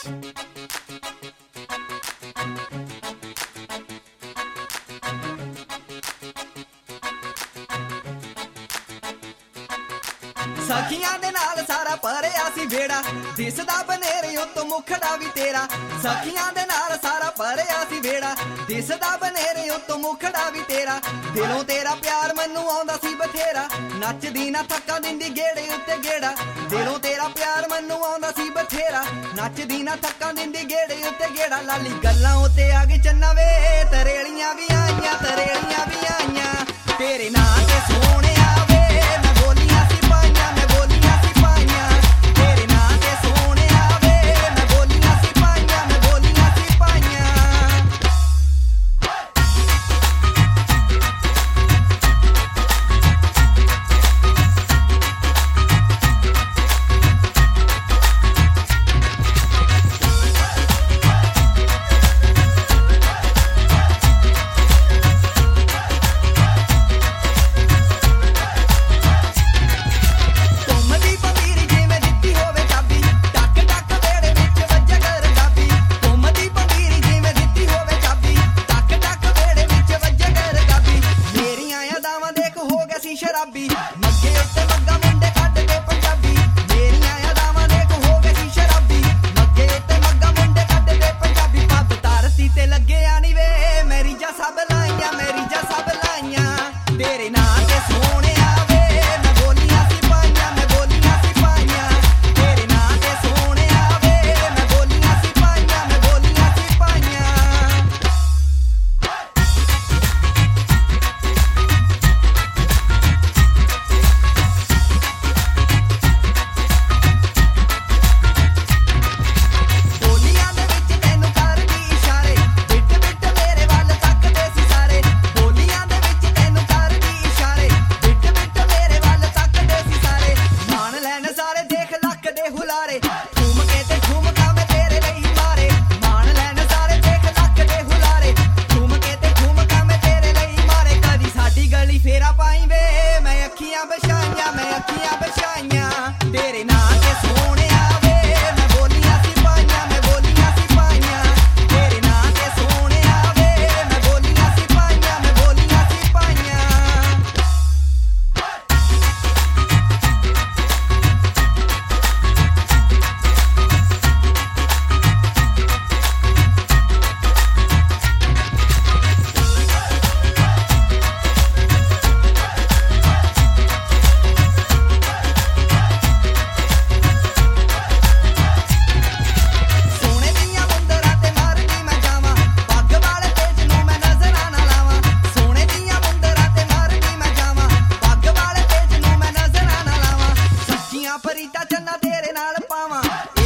सखियां दे नाल सारा भरिया सी बेड़ा, दिसदा बनेरे उत्तों मुखड़ा भी तेरा। सखियां दे नाल सारा भरिया सी बेड़ा, दिसदा बनेरे उत्तों मुखड़ा भी तेरा। दिलों तेरा प्यार मैनू आउंदा सी बथेरा, नचदी ना थक्का दिंदी गेड़े उत्ते गेड़ा। दिलों तेरा प्यार मैनू आउंदा सी बथेरा, नचदी ना थक्का दिंदी गेड़े उत्ते गेड़ा। लाली गल्लां उत्ते आ गई चन्ना वे, तरेलियां भी आईयां तरेलियां भी आईयां, तेरे नां ते सोहणिया वे मैं बोलियां सी पाईयां, मैं बोलियां सी पाईयां। तेरे नां ते सोहणिया वे मैं बोलियां सी पाईयां, मैं बोलियां सी पाईयां। शराबी मग्गे उत्ते मग्गा मुंडे कड्डदे पंजाबी, मेरियां अदावां देख हो गए सी शराबी। मग्गे उत्ते मग्गा मुंडे कड्डदे पंजाबी, पब धरती ते लगे आनी वे मेरी जा सब लाइयां, मेरी जा सब लाइयां। तेरे नां ते सोहणिया वे मैं बोलियां सी पाईयां, मैं बोलियां सी पाईयां। तेरे नां ते सोहणिया वे मैं बोलियां सी पाईयां, मैं बोलियां सी पाईयां। तेरे नां ते सोहणिया वे मैं बोलियां सी पाईयां, मैं बोलियां सी पाईयां। तेरे नां ते सोहणिया वे मैं बोलियां सी पाईयां, मैं बोलियां सी पाईयां। फरीदा चन्ना तेरे नाल पावां।